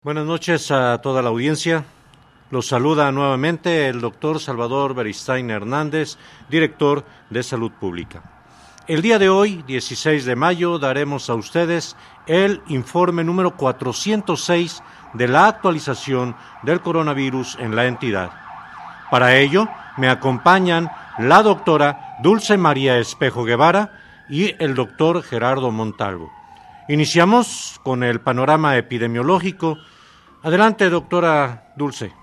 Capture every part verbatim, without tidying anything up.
Buenas noches a toda la audiencia. Los saluda nuevamente el doctor Salvador Beristain Hernández, director de Salud Pública. El día de hoy, dieciséis de mayo, daremos a ustedes el informe número cuatrocientos seis de la actualización del coronavirus en la entidad. Para ello, me acompañan la doctora Dulce María Espejo Guevara y el doctor Gerardo Montalvo. Iniciamos con el panorama epidemiológico. Adelante, doctora Dulce.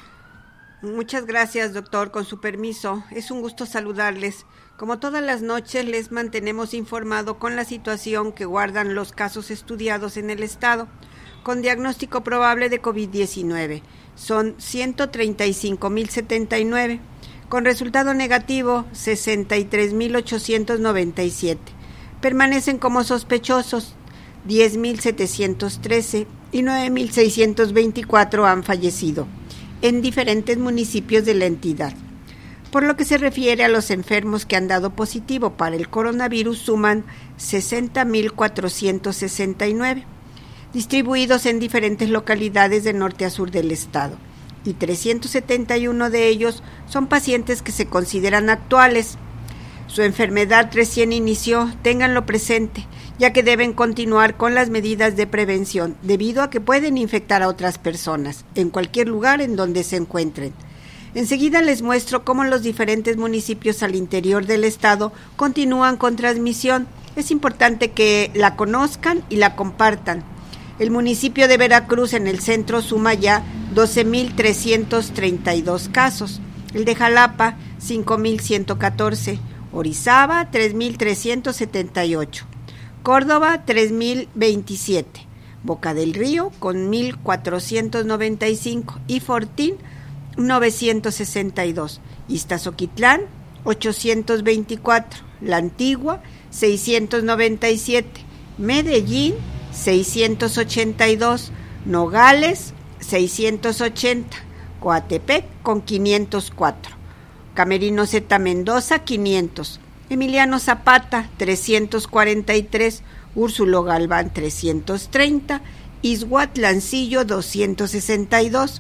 Muchas gracias, doctor. Con su permiso, es un gusto saludarles. Como todas las noches, les mantenemos informado con la situación que guardan los casos estudiados en el estado, con diagnóstico probable de COVID diecinueve. Son ciento treinta y cinco mil setenta y nueve, con resultado negativo sesenta y tres mil ochocientos noventa y siete. Permanecen como sospechosos diez mil setecientos trece y nueve mil seiscientos veinticuatro han fallecido en diferentes municipios de la entidad. Por lo que se refiere a los enfermos que han dado positivo para el coronavirus, suman sesenta mil cuatrocientos sesenta y nueve, distribuidos en diferentes localidades de norte a sur del estado, y trescientos setenta y uno de ellos son pacientes que se consideran actuales. Su enfermedad recién inició, ténganlo presente, ya que deben continuar con las medidas de prevención, debido a que pueden infectar a otras personas, en cualquier lugar en donde se encuentren. Enseguida les muestro cómo los diferentes municipios al interior del estado continúan con transmisión. Es importante que la conozcan y la compartan. El municipio de Veracruz en el centro suma ya doce mil trescientos treinta y dos casos, el de Jalapa cinco mil ciento catorce, Orizaba tres mil trescientos setenta y ocho, Córdoba tres mil veintisiete, Boca del Río con mil cuatrocientos noventa y cinco y Fortín novecientos sesenta y dos, Iztazoquitlán ochocientos veinticuatro, La Antigua seiscientos noventa y siete, Medellín seiscientos ochenta y dos, Nogales seiscientos ochenta, Coatepec con quinientos cuatro, Camerino Zeta Mendoza quinientos, Emiliano Zapata trescientos cuarenta y tres, Úrsulo Galván trescientos treinta, Izhuatlancillo doscientos sesenta y dos,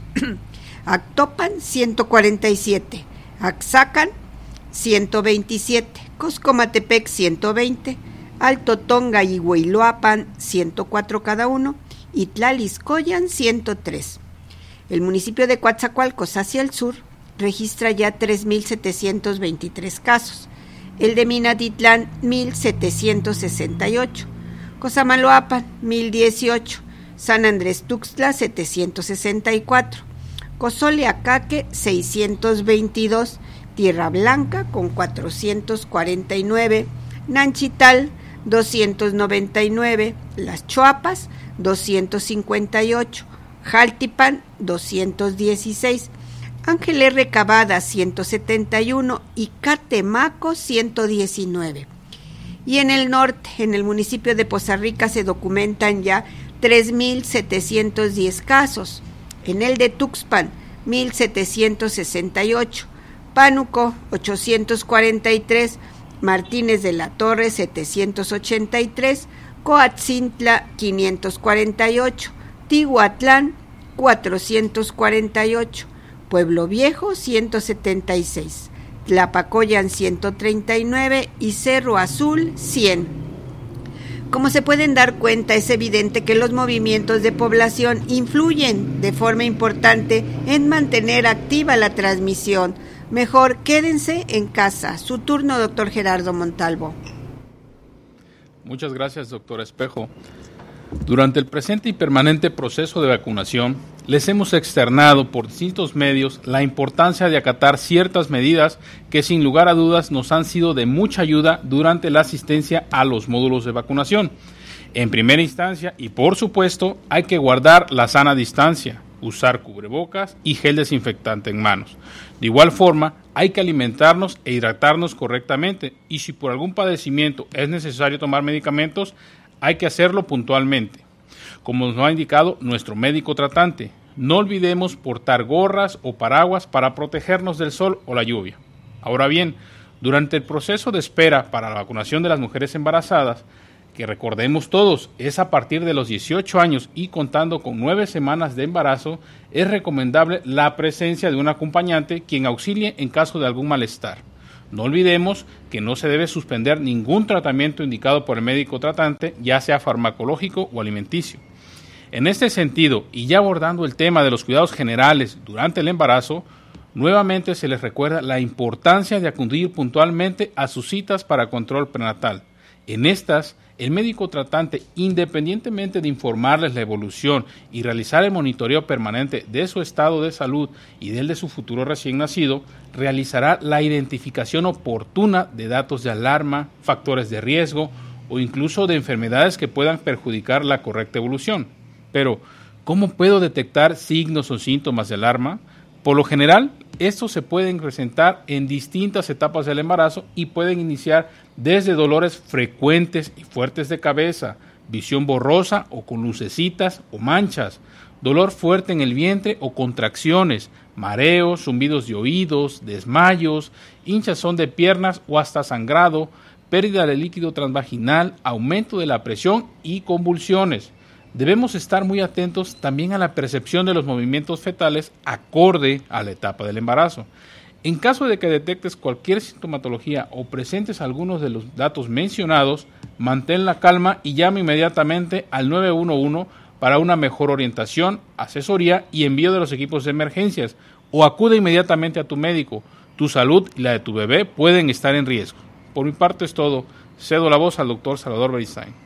Actopan ciento cuarenta y siete, Axacan ciento veintisiete, Coscomatepec ciento veinte, Alto Tonga y Huiloapan ciento cuatro cada uno y Tlaliscoyan ciento tres. El municipio de Coatzacoalcos hacia el sur registra ya tres mil setecientos veintitrés casos, el de Minatitlán mil setecientos sesenta y ocho, Cosamaloapan mil dieciocho, San Andrés Tuxtla setecientos sesenta y cuatro, Cozoleacaque seiscientos veintidós, Tierra Blanca con cuatrocientos cuarenta y nueve, Nanchital doscientos noventa y nueve, Las Chuapas doscientos cincuenta y ocho, Jaltipan doscientos dieciséis, Ángeles Recabada ciento setenta y uno y Catemaco ciento diecinueve. Y en el norte, en el municipio de Poza Rica, se documentan ya tres mil setecientos diez casos, en el de Tuxpan mil setecientos sesenta y ocho, Pánuco ochocientos cuarenta y tres, Martínez de la Torre setecientos ochenta y tres, Coatzintla quinientos cuarenta y ocho, Tihuatlán cuatrocientos cuarenta y ocho, Pueblo Viejo ciento setenta y seis, Tlapacoyan ciento treinta y nueve y Cerro Azul cien. Como se pueden dar cuenta, es evidente que los movimientos de población influyen de forma importante en mantener activa la transmisión. Mejor quédense en casa. Su turno, doctor Gerardo Montalvo. Muchas gracias, doctora Espejo. Durante el presente y permanente proceso de vacunación, les hemos externado por distintos medios la importancia de acatar ciertas medidas que sin lugar a dudas nos han sido de mucha ayuda durante la asistencia a los módulos de vacunación. En primera instancia, y por supuesto, hay que guardar la sana distancia, usar cubrebocas y gel desinfectante en manos. De igual forma, hay que alimentarnos e hidratarnos correctamente y si por algún padecimiento es necesario tomar medicamentos, hay que hacerlo puntualmente, como nos ha indicado nuestro médico tratante. No olvidemos portar gorras o paraguas para protegernos del sol o la lluvia. Ahora bien, durante el proceso de espera para la vacunación de las mujeres embarazadas, que recordemos todos, es a partir de los dieciocho años y contando con nueve semanas de embarazo, es recomendable la presencia de un acompañante quien auxilie en caso de algún malestar. No olvidemos que no se debe suspender ningún tratamiento indicado por el médico tratante, ya sea farmacológico o alimenticio. En este sentido, y ya abordando el tema de los cuidados generales durante el embarazo, nuevamente se les recuerda la importancia de acudir puntualmente a sus citas para control prenatal. En estas, el médico tratante, independientemente de informarles la evolución y realizar el monitoreo permanente de su estado de salud y del de su futuro recién nacido, realizará la identificación oportuna de datos de alarma, factores de riesgo o incluso de enfermedades que puedan perjudicar la correcta evolución. Pero, ¿cómo puedo detectar signos o síntomas de alarma? Por lo general, estos se pueden presentar en distintas etapas del embarazo y pueden iniciar desde dolores frecuentes y fuertes de cabeza, visión borrosa o con lucecitas o manchas, dolor fuerte en el vientre o contracciones, mareos, zumbidos de oídos, desmayos, hinchazón de piernas o hasta sangrado, pérdida de líquido transvaginal, aumento de la presión y convulsiones. Debemos estar muy atentos también a la percepción de los movimientos fetales acorde a la etapa del embarazo. En caso de que detectes cualquier sintomatología o presentes algunos de los datos mencionados, mantén la calma y llama inmediatamente al nueve uno uno para una mejor orientación, asesoría y envío de los equipos de emergencias, o acude inmediatamente a tu médico. Tu salud y la de tu bebé pueden estar en riesgo. Por mi parte es todo. Cedo la voz al doctor Salvador Beristain.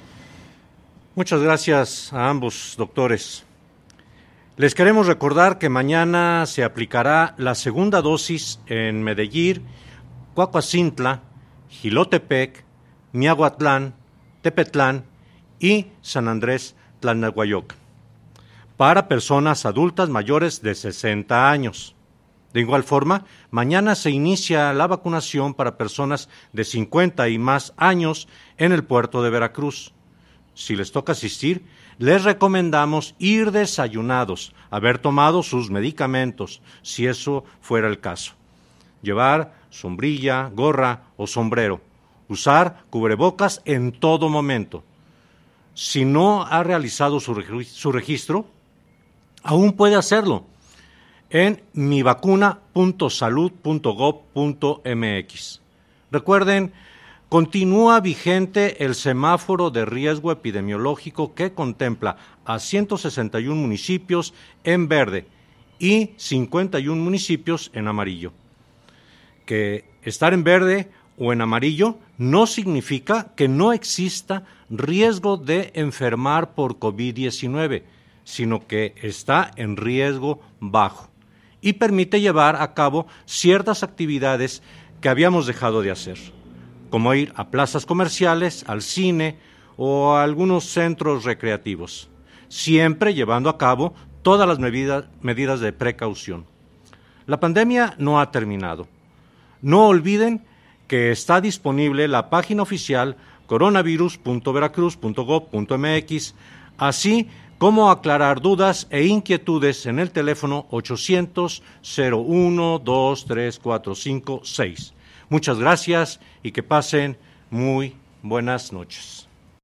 Muchas gracias a ambos doctores. Les queremos recordar que mañana se aplicará la segunda dosis en Medellín, Cuacuacintla, Jilotepec, Miahuatlán, Tepetlán y San Andrés Tlalnehuayoc para personas adultas mayores de sesenta años. De igual forma, mañana se inicia la vacunación para personas de cincuenta y más años en el puerto de Veracruz. Si les toca asistir, les recomendamos ir desayunados, haber tomado sus medicamentos, si eso fuera el caso. Llevar sombrilla, gorra o sombrero. Usar cubrebocas en todo momento. Si no ha realizado su, reg- su registro, aún puede hacerlo en mi vacuna punto salud punto gob punto m x. Recuerden, continúa vigente el semáforo de riesgo epidemiológico que contempla a ciento sesenta y uno municipios en verde y cincuenta y uno municipios en amarillo. Que estar en verde o en amarillo no significa que no exista riesgo de enfermar por COVID diecinueve, sino que está en riesgo bajo y permite llevar a cabo ciertas actividades que habíamos dejado de hacer, como ir a plazas comerciales, al cine o a algunos centros recreativos, siempre llevando a cabo todas las medidas, medidas de precaución. La pandemia no ha terminado. No olviden que está disponible la página oficial coronavirus punto veracruz punto gob punto m x, así como aclarar dudas e inquietudes en el teléfono ochocientos cero uno dos tres cuatro cinco seis. Muchas gracias y que pasen muy buenas noches.